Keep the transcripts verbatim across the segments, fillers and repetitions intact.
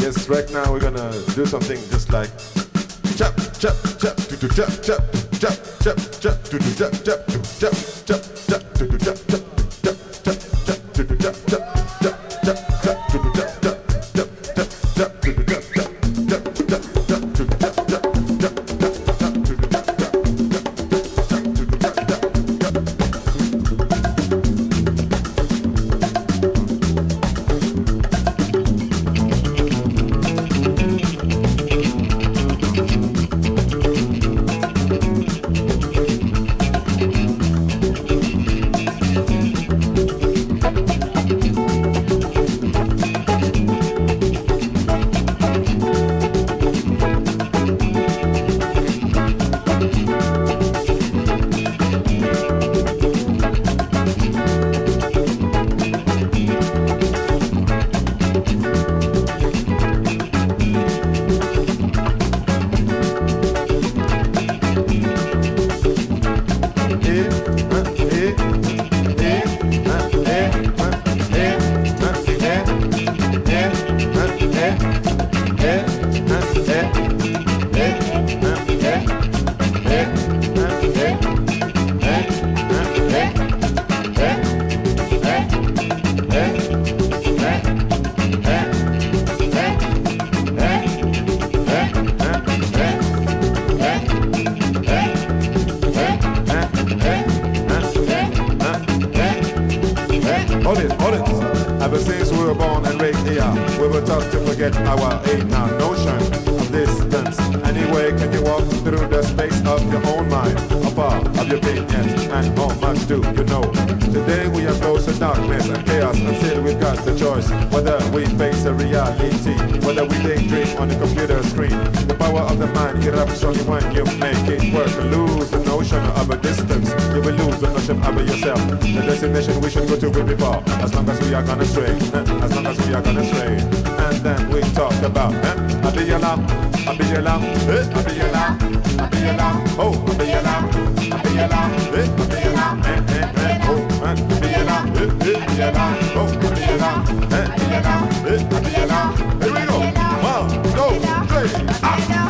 Yes, right now we're gonna do something just like chop, chop, chop, do do chop, chop, chop, chop, chop, do do chop, chop, do chop, chop, chop, do do chop, chop, chop, chop, chop, do do chop, chop, chop, chop, chop, do do chop, chop, chop, chop, chop, do do chop, chop, chop, chop, chop, do do chop, chop, chop, chop, chop, do do chop, chop, chop, Hold it, hold it. Ever since we were born and raised here, we were taught to forget our aim, our notion of distance. Anyway, can you walk through the space of your own mind? How far have you been yet? And how much do you know? Today we are close to darkness and chaos, and still we've got the choice whether we face a reality, whether we daydream on the computer screen. The power of the mind erupts only when you make it work. Lose the notion of a distance, you will lose the notion of yourself. The destination we should go to will be far, as long as we are gonna stray, as long as we are gonna stray. And then we talk about eh, Abiyala, Abiyala, eh, Abiyala, Abiyala, oh, Abiyala, Abiyala, eh, Abiyala, eh, eh, eh, oh, Abiyala, eh, eh, Abiyala, oh, Abiyala, eh, Abiyala, eh, Abiyala. Here we go. One, two, three, ah.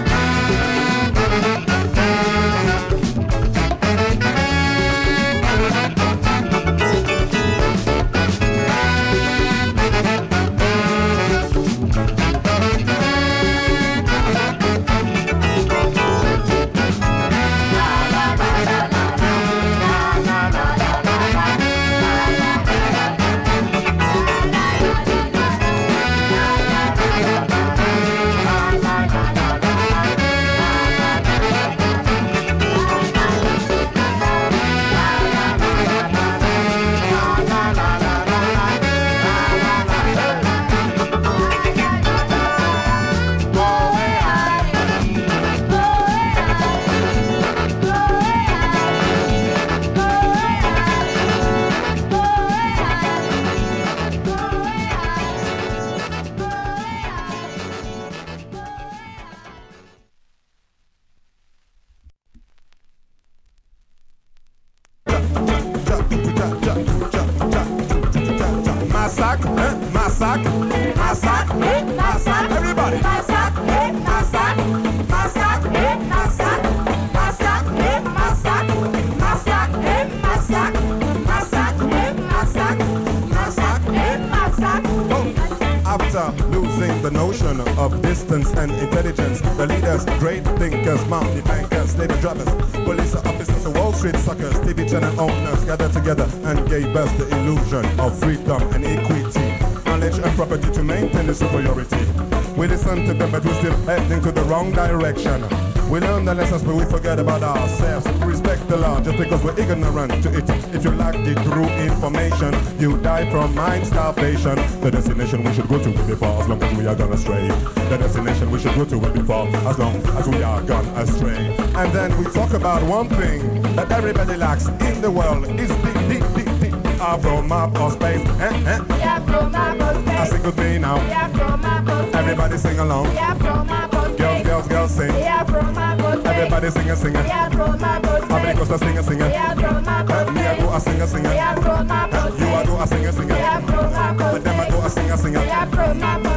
Losing the notion of distance and intelligence, the leaders, great thinkers, mountain bankers, labor drivers, police officers, Wall Street suckers, T V channel owners gathered together and gave us the illusion of freedom and equity, knowledge and property to maintain the superiority. We listen to them, but we're still heading to the wrong direction. We learn the lessons, but we forget about ourselves. Respect the law just because we're ignorant to it. If you lack the true information, you die from mind starvation. The destination we should go to will be far, as long as we are gone astray. The destination we should go to will be far, as long as we are gone astray. And then we talk about one thing that everybody lacks in the world is the, the, the, the Afro map of space. Eh, eh. The Afro map of space. I sing with me now. The Afro map of space. Everybody sing along. The Afro map of space. Girls, girls, girls sing. The Afro map of space. Everybody sing a singer. The Afro map of space. Everybody goes a singer, singer. The Afro map of space. Me I go a singer, singer. The Afro map of space. You I go a singer, singer. The Afro map of space. Them I go a singer, singer. The Afro map of space.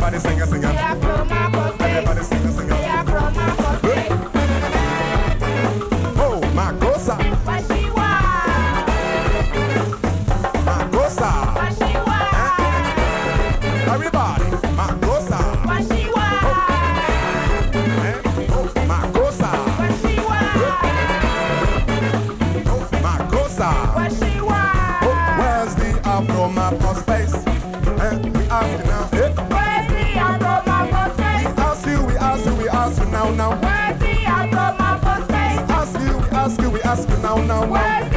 Everybody sing it, sing it. Yeah, from my boss face. Everybody sing it, sing it. Yeah, from my boss face. Oh, my cosa, What she want? my cosa. What she want? Everybody, my cosa. What she want? Eh? Oh, my cosa. What she want? Oh, my cosa. What she want? Oh, where's the Afro my boss face? Eh? We ask you now. Eh? Where's the Afro my boss face? Ask you, we ask you, we ask you now, now. Where's the Afro my boss face? Ask you, we ask you, we ask you now, now, now. Where's